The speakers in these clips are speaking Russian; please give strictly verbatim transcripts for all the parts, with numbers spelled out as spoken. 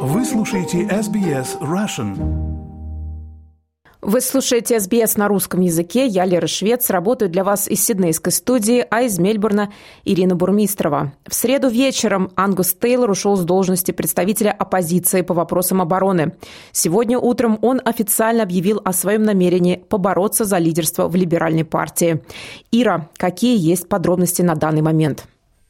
Вы слушаете эс би эс Russian. Вы слушаете эс би эс на русском языке. Я Лера Швец, работаю для вас из Сиднейской студии, а из Мельбурна Ирина Бурмистрова. В среду вечером Ангус Тейлор ушел с должности представителя оппозиции по вопросам обороны. Сегодня утром он официально объявил о своем намерении побороться за лидерство в либеральной партии. Ира, какие есть подробности на данный момент?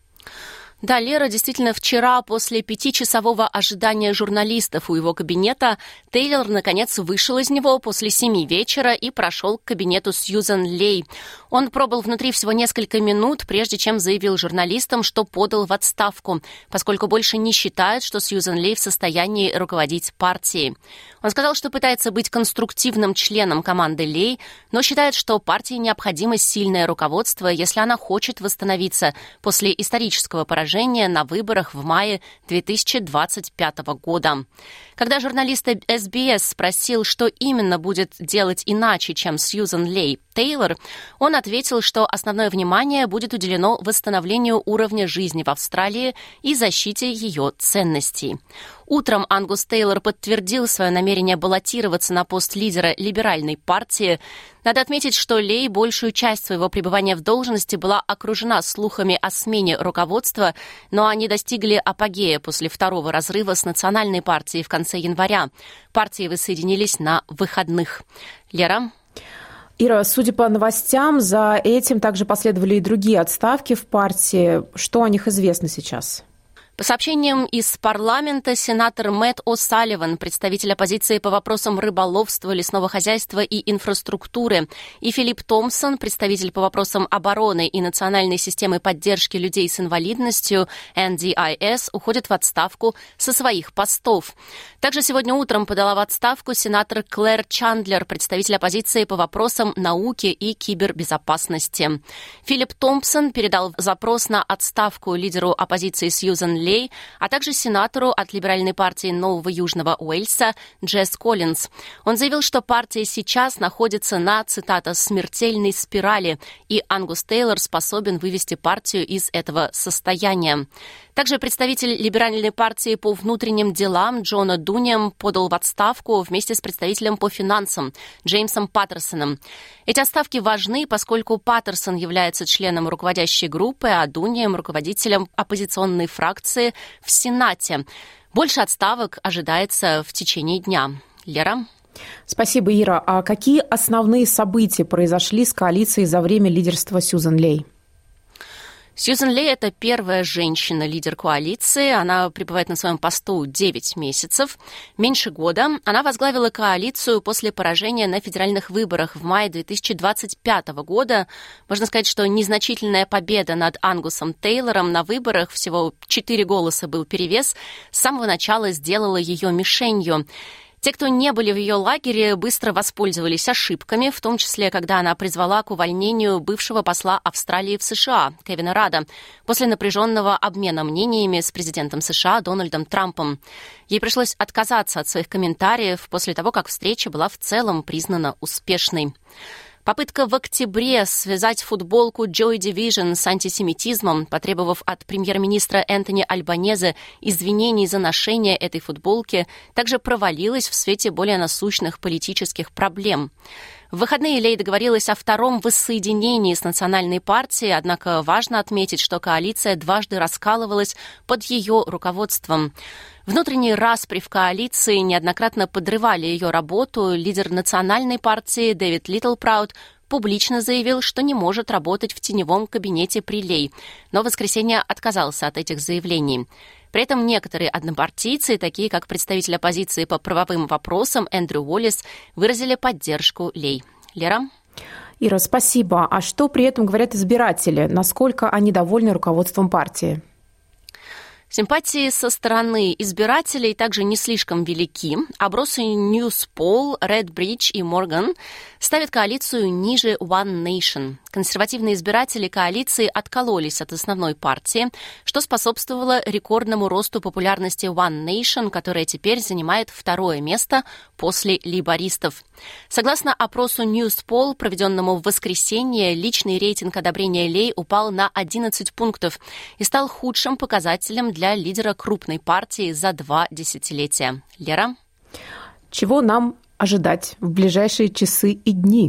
Да, Лера, действительно, вчера после пятичасового ожидания журналистов у его кабинета Тейлор, наконец, вышел из него после семи вечера и прошел к кабинету Сьюзан Лей. Он пробыл внутри всего несколько минут, прежде чем заявил журналистам, что подал в отставку, поскольку больше не считает, что Сьюзан Лей в состоянии руководить партией. Он сказал, что пытается быть конструктивным членом команды Лей, но считает, что партии необходимо сильное руководство, если она хочет восстановиться после исторического поражения на выборах в мае две тысячи двадцать пятого года. Когда журналист эс би эс спросил, что именно будет делать иначе, чем Сьюзан Лей Тейлор, он ответил, что основное внимание будет уделено восстановлению уровня жизни в Австралии и защите ее ценностей. Утром Ангус Тейлор подтвердил свое намерение баллотироваться на пост лидера либеральной партии. Надо отметить, что Лей большую часть своего пребывания в должности была окружена слухами о смене руководства, но они достигли апогея после второго разрыва с национальной партией в конце января. Партии воссоединились на выходных. Лера? Ира, судя по новостям, за этим также последовали и другие отставки в партии. Что о них известно сейчас? По сообщениям из парламента, сенатор Мэтт О'Салливан, представитель оппозиции по вопросам рыболовства, лесного хозяйства и инфраструктуры, и Филипп Томпсон, представитель по вопросам обороны и национальной системы поддержки людей с инвалидностью эн ди ай эс, уходят в отставку со своих постов. Также сегодня утром подала в отставку сенатор Клэр Чандлер, представитель оппозиции по вопросам науки и кибербезопасности. Филипп Томпсон передал запрос на отставку лидеру оппозиции Сьюзан Лей, а также сенатору от либеральной партии Нового Южного Уэльса Джесс Коллинз. Он заявил, что партия сейчас находится на, цитата, «смертельной спирали», и Ангус Тейлор способен вывести партию из этого состояния. Также представитель либеральной партии по внутренним делам Джона Дуниам подал в отставку вместе с представителем по финансам Джеймсом Паттерсоном. Эти отставки важны, поскольку Паттерсон является членом руководящей группы, а Дуниам – руководителем оппозиционной фракции в Сенате. Больше отставок ожидается в течение дня. Лера? Спасибо, Ира. А какие основные события произошли с коалицией за время лидерства Сьюзан Лей? Сьюзан Лей – это первая женщина-лидер коалиции. Она пребывает на своем посту девять месяцев. Меньше года. Она возглавила коалицию после поражения на федеральных выборах в мае две тысячи двадцать пятого года. Можно сказать, что незначительная победа над Ангусом Тейлором на выборах, всего четыре голоса был перевес, с самого начала сделала ее мишенью. Те, кто не были в ее лагере, быстро воспользовались ошибками, в том числе, когда она призвала к увольнению бывшего посла Австралии в США Кевина Радда после напряженного обмена мнениями с президентом США Дональдом Трампом. Ей пришлось отказаться от своих комментариев после того, как встреча была в целом признана успешной. Попытка в октябре связать футболку Joy Division с антисемитизмом, потребовав от премьер-министра Энтони Альбанезе извинений за ношение этой футболки, также провалилась в свете более насущных политических проблем. В выходные Лей договорилась о втором воссоединении с национальной партией, однако важно отметить, что коалиция дважды раскалывалась под ее руководством. Внутренние распри в коалиции неоднократно подрывали ее работу. Лидер национальной партии Дэвид Литтлпраут публично заявил, что не может работать в теневом кабинете при Лей, но в воскресенье отказался от этих заявлений. При этом некоторые однопартийцы, такие как представитель оппозиции по правовым вопросам Эндрю Уоллес, выразили поддержку Лей. Лера? Ира, спасибо. А что при этом говорят избиратели? Насколько они довольны руководством партии? Симпатии со стороны избирателей также не слишком велики. Опросы Newspoll, Redbridge и Morgan ставят коалицию ниже One Nation. консервативные избиратели коалиции откололись от основной партии, что способствовало рекордному росту популярности One Nation, которая теперь занимает второе место после лейбористов. Согласно опросу Newspoll, проведенному в воскресенье, личный рейтинг одобрения Лей упал на одиннадцать пунктов и стал худшим показателем для лидера крупной партии за два десятилетия. Лера? Чего нам ожидать в ближайшие часы и дни?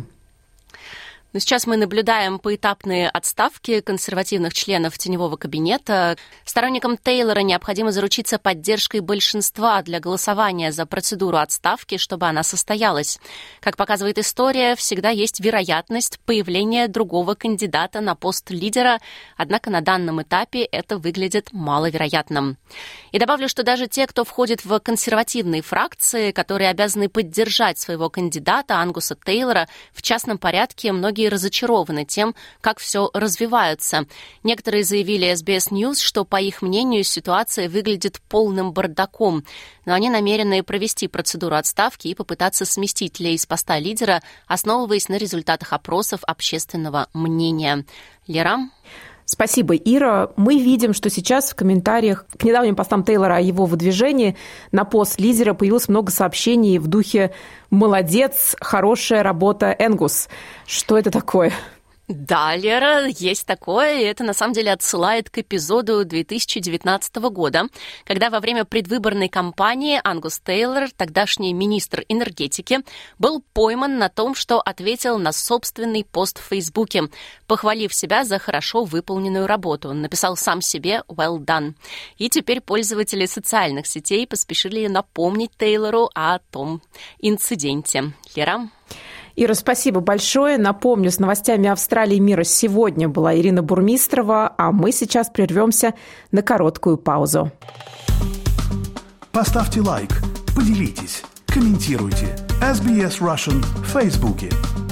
Но сейчас мы наблюдаем поэтапные отставки консервативных членов теневого кабинета. Сторонникам Тейлора необходимо заручиться поддержкой большинства для голосования за процедуру отставки, чтобы она состоялась. Как показывает история, всегда есть вероятность появления другого кандидата на пост лидера, однако на данном этапе это выглядит маловероятным. И добавлю, что даже те, кто входит в консервативные фракции, которые обязаны поддержать своего кандидата Ангуса Тейлора, в частном порядке многие разочарованы тем, как все развивается. Некоторые заявили эс би эс News, что, по их мнению, ситуация выглядит полным бардаком, но они намерены провести процедуру отставки и попытаться сместить Лей с поста лидера, основываясь на результатах опросов общественного мнения. Лера? Спасибо, Ира. Мы видим, что сейчас в комментариях к недавним постам Тейлора о его выдвижении на пост лидера появилось много сообщений в духе «Молодец, хорошая работа, Энгус». Что это такое? Да, Лера, есть такое, и это на самом деле отсылает к эпизоду две тысячи девятнадцатого года, когда во время предвыборной кампании Ангус Тейлор, тогдашний министр энергетики, был пойман на том, что ответил на собственный пост в Фейсбуке, похвалив себя за хорошо выполненную работу. Он написал сам себе «well done». И теперь пользователи социальных сетей поспешили напомнить Тейлору о том инциденте. Лера? Ира, спасибо большое. Напомню, с новостями Австралии и мира сегодня была Ирина Бурмистрова, а мы сейчас прервемся на короткую паузу. Поставьте лайк, поделитесь, комментируйте. эс би эс Russian в Фейсбуке.